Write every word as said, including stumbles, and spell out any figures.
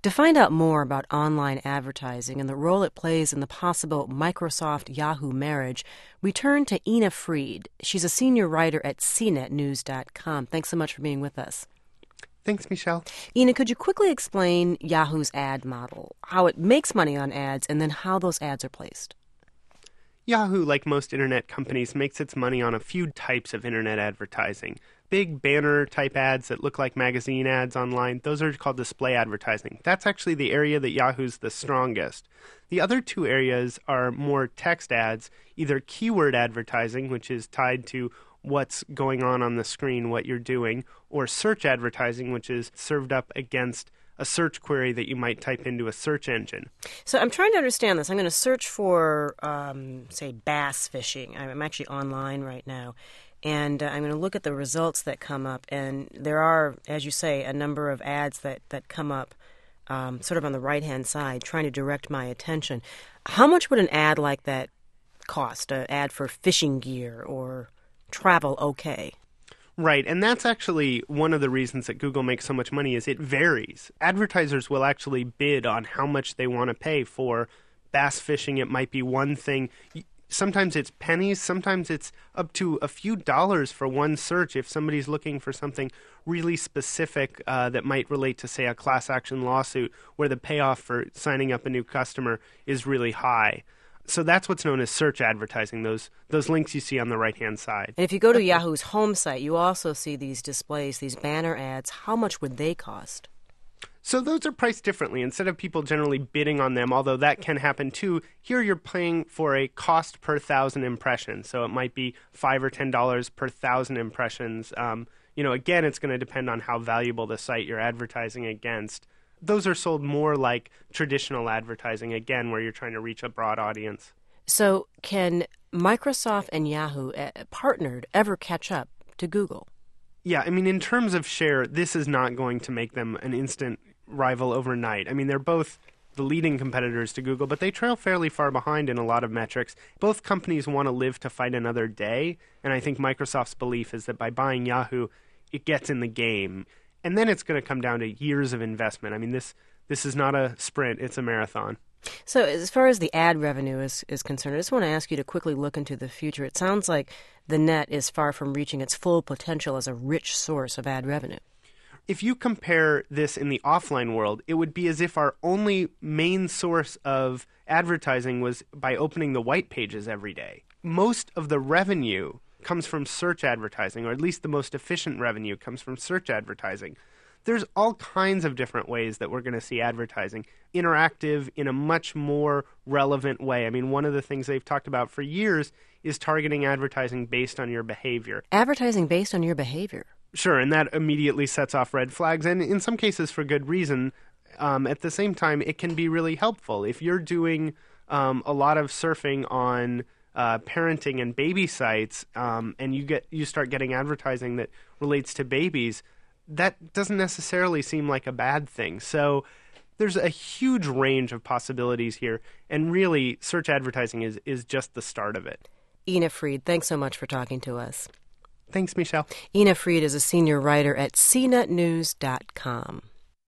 To find out more about online advertising and the role it plays in the possible Microsoft-Yahoo marriage, we turn to Ina Fried. She's a senior writer at C net news dot com. Thanks so much for being with us. Thanks, Michelle. Ina, could you quickly explain Yahoo's ad model, how it makes money on ads, and then how those ads are placed? Yahoo, like most internet companies, makes its money on a few types of internet advertising. Big banner-type ads that look like magazine ads online, those are called display advertising. That's actually the area that Yahoo's the strongest. The other two areas are more text ads, either keyword advertising, which is tied to what's going on on the screen, what you're doing, or search advertising, which is served up against a search query that you might type into a search engine. So I'm trying to understand this. I'm going to search for, um, say, bass fishing. I'm actually online right now. And uh, I'm going to look at the results that come up. And there are, as you say, a number of ads that, that come up um, sort of on the right-hand side, trying to direct my attention. How much would an ad like that cost? An ad for fishing gear or travel okay? Right, and that's actually one of the reasons that Google makes so much money is it varies. Advertisers will actually bid on how much they want to pay for bass fishing. It might be one thing. Sometimes it's pennies. Sometimes it's up to a few dollars for one search if somebody's looking for something really specific uh, that might relate to, say, a class action lawsuit where the payoff for signing up a new customer is really high. So that's what's known as search advertising, those those links you see on the right-hand side. And if you go to Yahoo's home site, you also see these displays, these banner ads. How much would they cost? So those are priced differently. Instead of people generally bidding on them, although that can happen too, here you're paying for a cost per thousand impressions. So it might be five or ten dollars per thousand impressions. Um, you know, again, it's going to depend on how valuable the site you're advertising against. Those are sold more like traditional advertising, again, where you're trying to reach a broad audience. So can Microsoft and Yahoo uh, partnered ever catch up to Google? Yeah, I mean, in terms of share, this is not going to make them an instant rival overnight. I mean, they're both the leading competitors to Google, but they trail fairly far behind in a lot of metrics. Both companies want to live to fight another day, and I think Microsoft's belief is that by buying Yahoo, it gets in the game. And then it's going to come down to years of investment. I mean, this this is not a sprint, it's a marathon. So as far as the ad revenue is, is concerned, I just want to ask you to quickly look into the future. It sounds like the net is far from reaching its full potential as a rich source of ad revenue. If you compare this in the offline world, it would be as if our only main source of advertising was by opening the white pages every day. Most of the revenue comes from search advertising, or at least the most efficient revenue comes from search advertising. There's all kinds of different ways that we're going to see advertising interactive in a much more relevant way. I mean, one of the things they've talked about for years is targeting advertising based on your behavior. Advertising based on your behavior? Sure, and that immediately sets off red flags, and in some cases for good reason. Um, at the same time, it can be really helpful. If you're doing um, a lot of surfing on Uh, parenting and baby sites, um, and you get you start getting advertising that relates to babies, that doesn't necessarily seem like a bad thing. So there's a huge range of possibilities here, and really search advertising is, is just the start of it. Ina Fried, thanks so much for talking to us. Thanks, Michelle. Ina Fried is a senior writer at C net news dot com.